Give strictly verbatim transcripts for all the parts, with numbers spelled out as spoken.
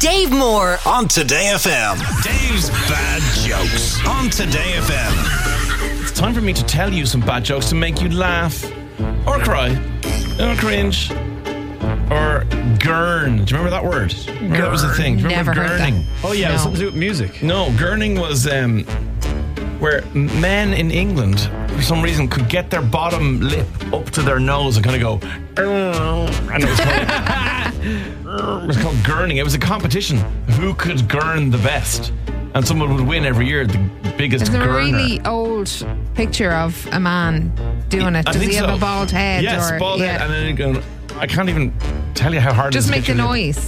Dave Moore on Today F M. Dave's Bad Jokes on Today F M. It's time for me to tell you some bad jokes to make you laugh or cry or cringe or gurn. Do you remember that word? Remember that was a thing. Do you remember Never heard gurning? that. Oh yeah, No. it was something to do with music. No, gurning was um, where men in England, for some reason, could get their bottom lip up to their nose and kind of go, and it was called, it was called gurning. It was a competition. Who could gurn the best? And someone would win every year, the biggest Is there a gurner. really old picture of a man doing it? I Does think he have so. a bald head? Yes, or, bald yeah. head. And then you go, I can't even tell you how hard Just it is. make to the picture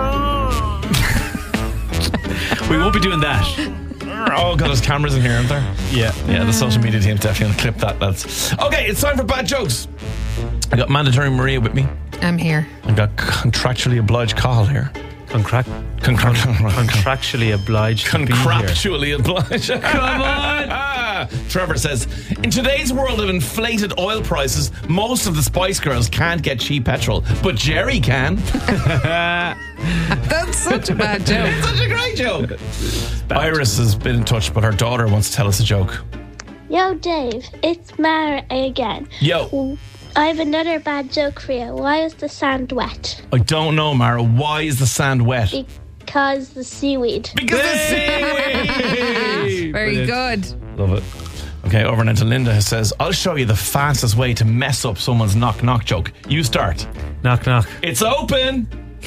noise. We won't be doing that. it. Oh god, there's cameras in here, aren't there? Yeah. Yeah, the social media team's definitely gonna clip that. That's okay. It's time for bad jokes. I got mandatory Maria with me. I'm here. I got contractually obliged Cathal here. Concra- Concra- contractually obliged to be here. Contractually obliged. Come on. Trevor says, in today's world of inflated oil prices, most of the Spice Girls can't get cheap petrol, but Jerry can. That's such a bad joke. It's such a great joke. Iris has been in touch, but her daughter wants to tell us a joke. Yo, Dave, it's Mara again. Yo. I have another bad joke for you. Why is the sand wet? I don't know, Mara. Why is the sand wet? Because the seaweed. Because the seaweed. Very good. Love it. Okay, over and into Linda, who says, I'll show you the fastest way to mess up someone's knock knock joke. You start. Knock knock. It's open.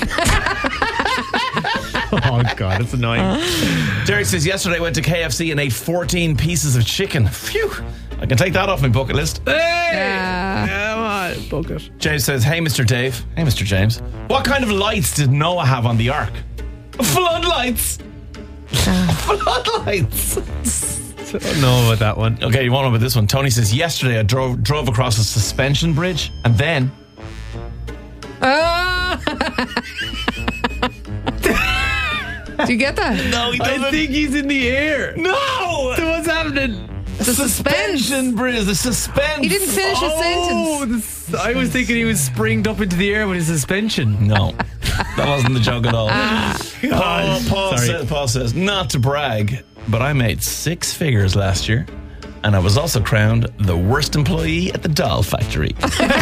Oh god, it's annoying. Derek says, yesterday I went to K F C and ate fourteen pieces of chicken. Phew. I can take that off my bucket list. Hey! Come on, bucket. James says, hey, Mister Dave. Hey, Mister James. What kind of lights did Noah have on the ark? Floodlights. Floodlights. I don't know about that one. Okay, you won't know about this one. Tony says, yesterday I drove drove across a suspension bridge and then... Ah! Do you get that? No, he I think he's in the air. No! So what's happening? The suspension bridge, the suspense. He didn't finish his Oh, sentence. this, I was thinking he was springed up into the air with his suspension. No, that wasn't the joke at all. Paul, Paul, Sorry. says, Paul says, not to brag, but I made six figures last year, and I was also crowned the worst employee at the doll factory.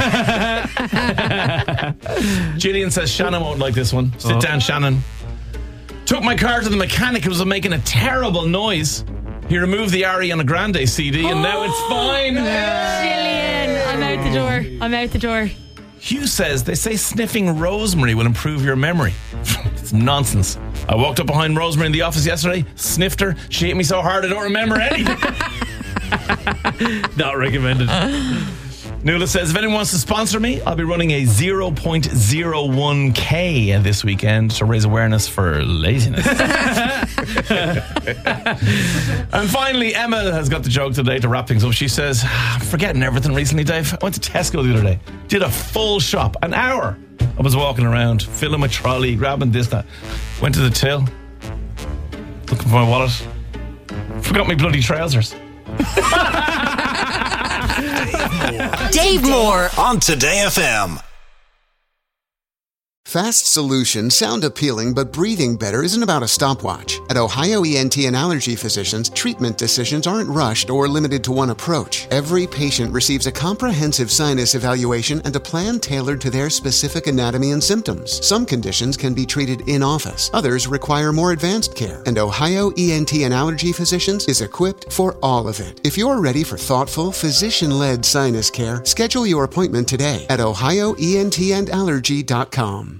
Gillian says, Shannon won't like this one. Sit Oh. down, Shannon. Took my car to the mechanic. It was making a terrible noise. He removed the Ariana Grande C D, and now it's fine. Gillian, I'm out the door. I'm out the door. Hugh says they say sniffing rosemary will improve your memory. It's nonsense. I walked up behind Rosemary in the office yesterday, sniffed her, she hit me so hard I don't remember anything. Not recommended. Nuala says, if anyone wants to sponsor me, I'll be running a zero point zero one K this weekend to raise awareness for laziness. And finally, Emma has got the joke today to wrap things up. She says, I'm forgetting everything recently, Dave. I went to Tesco the other day, did a full shop, an hour. I was walking around, filling my trolley, grabbing this, that. Went to the till, looking for my wallet. Forgot my bloody trousers. Dave Moore on Today F M. Fast solutions sound appealing, but breathing better isn't about a stopwatch. At Ohio E N T and Allergy Physicians, treatment decisions aren't rushed or limited to one approach. Every patient receives a comprehensive sinus evaluation and a plan tailored to their specific anatomy and symptoms. Some conditions can be treated in-office. Others require more advanced care. And Ohio E N T and Allergy Physicians is equipped for all of it. If you're ready for thoughtful, physician-led sinus care, schedule your appointment today at ohio e n t and allergy dot com.